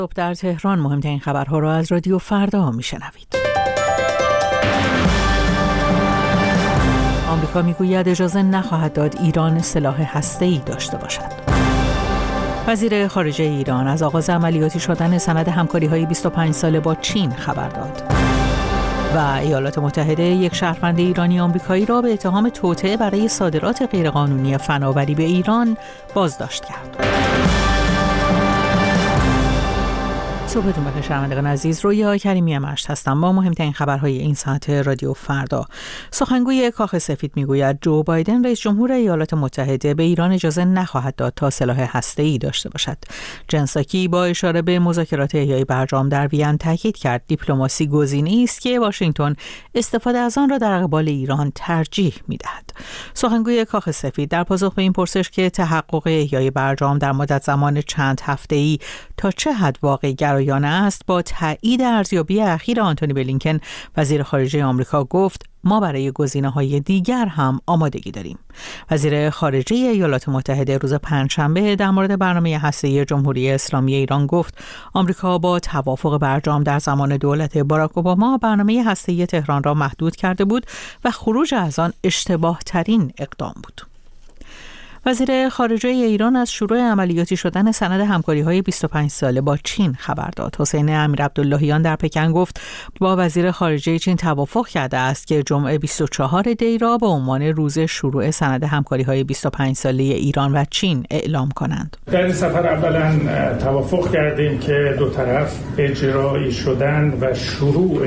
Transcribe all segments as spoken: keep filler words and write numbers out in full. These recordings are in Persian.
صبح در تهران مهمترین خبرها را از رادیو فردا میشنوید. آمریکا میگوید اجازه نخواهد داد ایران سلاح هسته‌ای داشته باشد. وزیر خارجه ایران از آغاز عملیاتی شدن سند همکاری‌های بیست و پنج ساله با چین خبر داد. و ایالات متحده یک شهروند ایرانی آمریکایی را به اتهام توطئه برای صادرات غیرقانونی فناوری به ایران بازداشت کرد. صبحتون بخیر شنوندگان عزیز، رویا کریمی مشت هستم با مهمترین خبرهای این ساعت رادیو فردا. سخنگوی کاخ سفید میگوید جو بایدن رئیس جمهور ایالات متحده به ایران اجازه نخواهد داد تا سلاح هسته‌ای داشته باشد. جن ساکی با اشاره به مذاکرات احیای برجام در وین تاکید کرد دیپلماسی گزینه‌ای است که واشنگتن استفاده از آن را در قبال ایران ترجیح می‌دهد. سخنگوی کاخ سفید در پاسخ به این پرسش که تحقق احیای برجام در مدت زمان چند هفته‌ای تا چه حد واقعی گرایانه است، با تایید ارزیابی اخیر آنتونی بلینکن وزیر خارجه آمریکا گفت ما برای گزینه‌های دیگر هم آمادگی داریم. وزیر خارجه ایالات متحده روز پنجشنبه در مورد برنامه هسته‌ای جمهوری اسلامی ایران گفت آمریکا با توافق برجام در زمان دولت باراک اوباما برنامه هسته‌ای تهران را محدود کرده بود و خروج از آن اشتباه ترین اقدام بود. وزیر خارجه ایران از شروع عملیاتی شدن سند همکاری‌های بیست و پنج ساله با چین خبر داد. حسین امیرعبداللهیان در پکن گفت با وزیر خارجه چین توافق کرده است که جمعه بیست و چهار دی را به عنوان روز شروع سند همکاری‌های بیست و پنج ساله ایران و چین اعلام کنند. در این سفر اولا توافق کردیم که دو طرف اجرایی شدن و شروع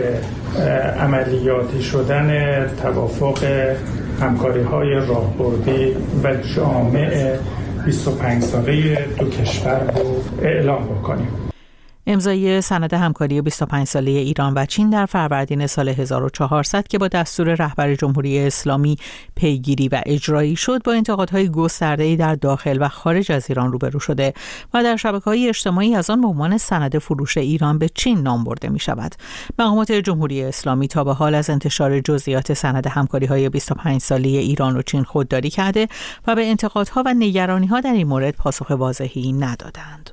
عملیاتی شدن توافق همکاری‌های راهبردی و جامع بیست و پنج ساله دو کشور رو اعلام بکنیم. امضای سند همکاری بیست و پنج ساله ایران و چین در فروردین سال هزار و چهارصد که با دستور رهبر جمهوری اسلامی پیگیری و اجرایی شد، با انتقادهای گسترده‌ای در داخل و خارج از ایران روبرو شده و در شبکه‌های اجتماعی از آن به عنوان سند فروش ایران به چین نام برده می‌شود. مقامات جمهوری اسلامی تا به حال از انتشار جزئیات سند همکاری‌های بیست و پنج ساله ایران و چین خودداری کرده و به انتقادها و نگرانی‌ها در این مورد پاسخ واضحی ندادند.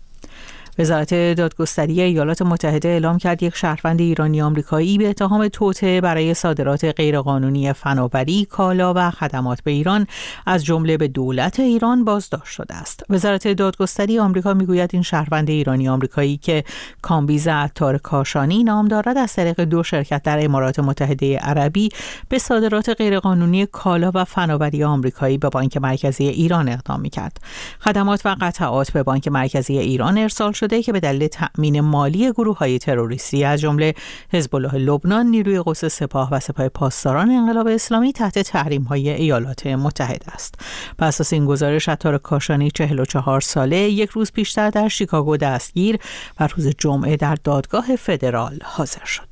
وزارت دادگستری ایالات متحده اعلام کرد یک شهروند ایرانی آمریکایی به اتهام توطئه برای صادرات غیرقانونی فناوری، کالا و خدمات به ایران از جمله به دولت ایران بازداشت شده است. وزارت دادگستری آمریکا میگوید این شهروند ایرانی آمریکایی که کامبیز عطار کاشانی نام دارد از طریق دو شرکت در امارات متحده عربی به صادرات غیرقانونی کالا و فناوری آمریکایی به بانک مرکزی ایران اقدام می‌کرد. خدمات و قطعات به بانک مرکزی ایران ارسال شده که به دلیل تأمین مالی گروه‌های تروریستی از جمله حزب الله لبنان، نیروی قدس سپاه و سپاه پاسداران انقلاب اسلامی تحت تحریم‌های ایالات متحده است. بر اساس این گزارش عطار کاشانی چهل و چهار ساله یک روز پیشتر در شیکاگو دستگیر و روز جمعه در دادگاه فدرال حاضر شد.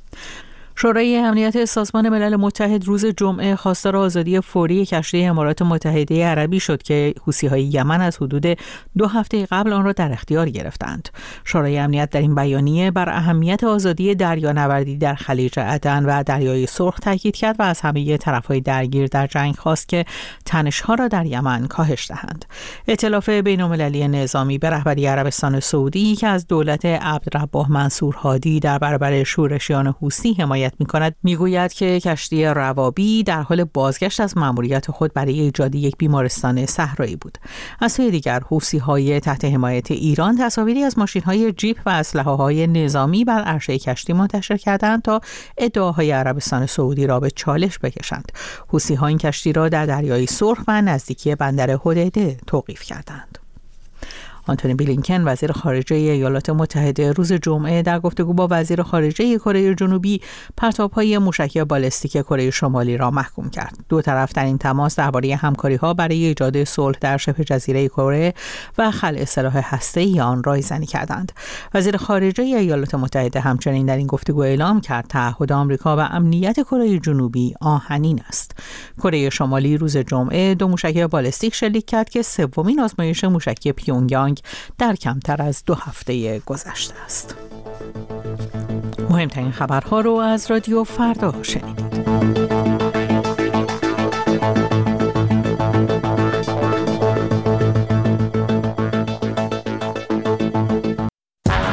شورای امنیت سازمان ملل متحد روز جمعه خواستار آزادی فوری کشتی امارات متحده عربی شد که حوثی‌های یمن از حدود دو هفته قبل آن را در اختیار گرفتند. شورای امنیت در این بیانیه بر اهمیت آزادی دریانوردی در خلیج عدن و دریای سرخ تاکید کرد و از همه طرف‌های درگیر در جنگ خواست که تنش‌ها را در یمن کاهش دهند. ائتلاف بین‌المللی نظامی به رهبری عربستان سعودی که از دولت عبدالرباه منصور هادی در برابر شورشیان حوثی حمایت می‌کند میگوید که کشتی روابی در حال بازگشت از مأموریت خود برای ایجاد یک بیمارستان صحرایی بود. از سوی دیگر حوثی‌های تحت حمایت ایران تصاویری از ماشین‌های جیپ و اسلحه‌های نظامی بر عرشه کشتی منتشر کردند تا ادعاهای عربستان سعودی را به چالش بکشند. حوثی‌ها این کشتی را در دریای سرخ و نزدیکی بندر حدیده توقیف کردند. آنتونی بلینکن وزیر خارجه ایالات متحده روز جمعه در گفتگو با وزیر خارجه کره جنوبی پرتاب‌های موشکی بالستیک کره شمالی را محکوم کرد. دو طرف در این تماس درباره همکاری‌ها برای ایجاد صلح در شبه جزیره کره و خلع سلاح هسته‌ای آن رایزنی کردند. وزیر خارجه ایالات متحده همچنین در این گفتگو اعلام کرد تعهد آمریکا و امنیت کره جنوبی آهنین است. کره شمالی روز جمعه دو موشک بالستیک شلیک کرد که سومین آزمایش موشکی پیونگیانگ در کمتر از دو هفته گذشته است. مهمترین خبرها رو از رادیو فردا شنیدید.